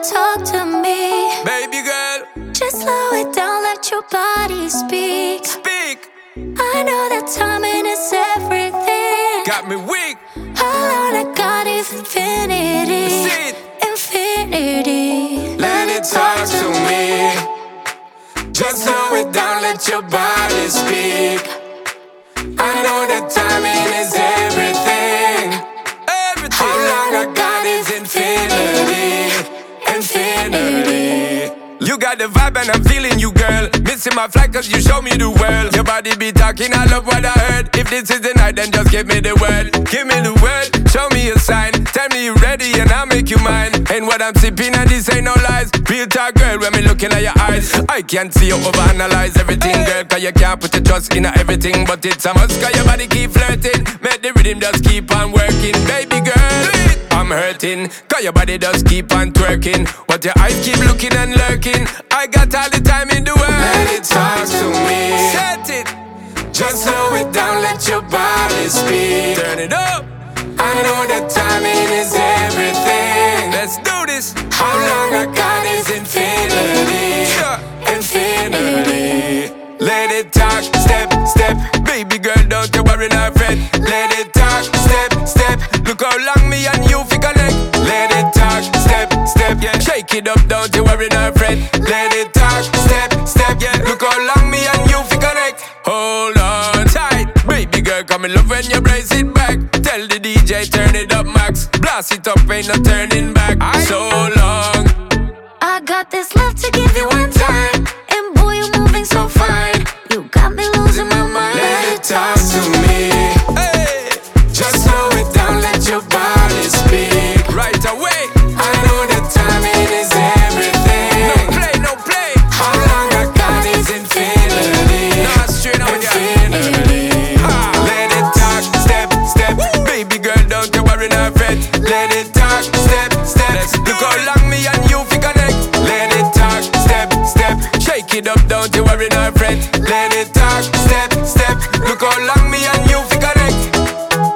it, talk to me. Baby girl, Just slow it down, let your body speak. speak. I know that timing is everything. Got me weak. All I got is infinity. See it. Infinity. Let it talk to me. Just slow it down, let your body speak. I know that timing is everything. Everything. How long I got is infinity. Infinity. You got the vibe and I'm feeling you, girl. Missing my flight cause you show me the world. Your body be talking, I love what I heard. If this is the night, then just give me the word. Give me the word, show me a sign. Tell me you ready and I'll make you mine. Ain't what I'm sipping and this ain't no lies. Real talk, girl, when me looking at your eyes. I can't see you overanalyze everything, girl. Cause you can't put your trust in everything. But it's a must cause your body keep flirting. Make the rhythm just keep on working. Baby girl, I'm hurting. Cause your body just keep on twerking. But your eyes keep looking and lurking. I got all the time in the world. Let it talk to me. Set it. Just slow it down, let your body speak. Turn it up. I know that timing is everything. Let's do this. How long I got is infinity. Infinity. Let it talk, step, step. Baby girl, don't you worry, not fret. Let it talk, step, step. Look how long me and you fi connect. Let it talk, step, step. Yeah, shake it up, don't you worry, not fret. Let it talk, step, step. Yeah, look how long me and you fi connect. Hold on tight, baby girl, come in love when you brace it back. Tell the DJ turn it up max. Blast it up, ain't no turning back. So long. I got this love to give you one time. And boy, you're moving so fine. You got me losing my mind. Let it talk to me. Hey. Just slow it down, let your body speak. Right away. I know that timing is everything. No play, no play. How long I got is infinity. Nah, straight up infinity. Let it talk, step, step. Woo. Baby girl, don't you worry, not fret. Let it talk, step, step. Look how long me and you fi connect. Let it talk, step, step. Shake it up, don't you worry, not fret. Let it talk, step, step. Look how long me and you fi connect.